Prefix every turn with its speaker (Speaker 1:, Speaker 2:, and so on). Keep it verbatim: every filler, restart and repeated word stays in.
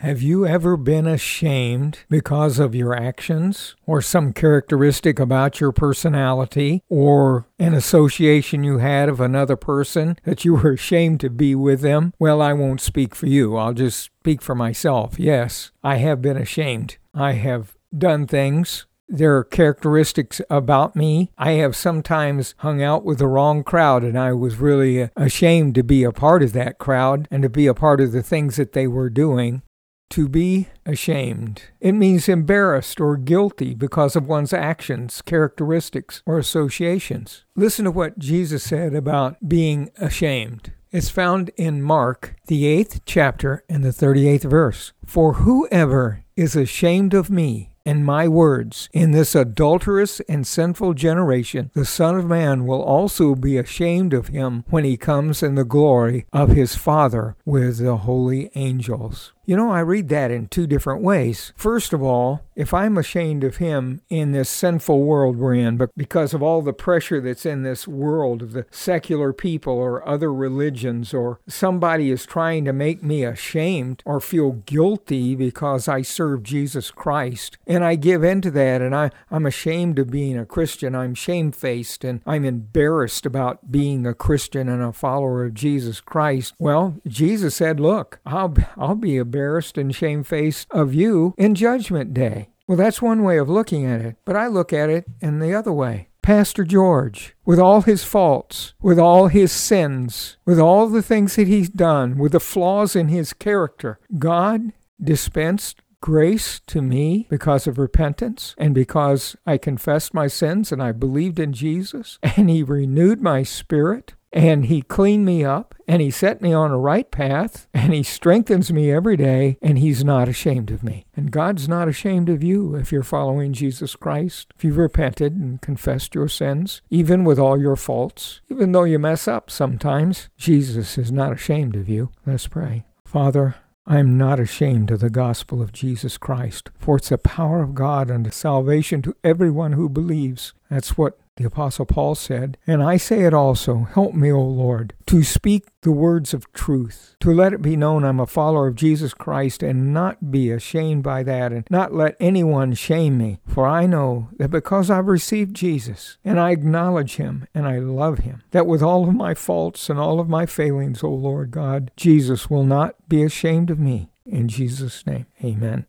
Speaker 1: Have you ever been ashamed because of your actions or some characteristic about your personality or an association you had of another person that you were ashamed to be with them? Well, I won't speak for you. I'll just speak for myself. Yes, I have been ashamed. I have done things. There are characteristics about me. I have sometimes hung out with the wrong crowd, and I was really ashamed to be a part of that crowd and to be a part of the things that they were doing. To be ashamed. It means embarrassed or guilty because of one's actions, characteristics, or associations. Listen to what Jesus said about being ashamed. It's found in Mark, the eighth chapter and the thirty-eighth verse. For whoever is ashamed of me and my words in this adulterous and sinful generation, the Son of Man will also be ashamed of him when he comes in the glory of his Father with the holy angels. You know, I read that in two different ways. First of all, if I'm ashamed of him in this sinful world we're in, but because of all the pressure that's in this world of the secular people or other religions, or somebody is trying to make me ashamed or feel guilty because I serve Jesus Christ, and I give in to that, and I, I'm ashamed of being a Christian, I'm shamefaced, and I'm embarrassed about being a Christian and a follower of Jesus Christ. Well, Jesus said, look, I'll, I'll be embarrassed embarrassed and shamefaced of you in Judgment Day. Well, that's one way of looking at it, but I look at it in the other way. Pastor George, with all his faults, with all his sins, with all the things that he's done, with the flaws in his character, God dispensed grace to me because of repentance and because I confessed my sins and I believed in Jesus, and he renewed my spirit. And he cleaned me up, and he set me on a right path, and he strengthens me every day, and he's not ashamed of me. And God's not ashamed of you if you're following Jesus Christ, if you've repented and confessed your sins, even with all your faults. Even though you mess up sometimes, Jesus is not ashamed of you. Let's pray. Father, I am not ashamed of the gospel of Jesus Christ, for it's the power of God unto salvation to everyone who believes. That's what the Apostle Paul said, and I say it also, help me, O Lord, to speak the words of truth, to let it be known I'm a follower of Jesus Christ and not be ashamed by that and not let anyone shame me. For I know that because I've received Jesus and I acknowledge him and I love him, that with all of my faults and all of my failings, O Lord God, Jesus will not be ashamed of me. In Jesus' name, amen.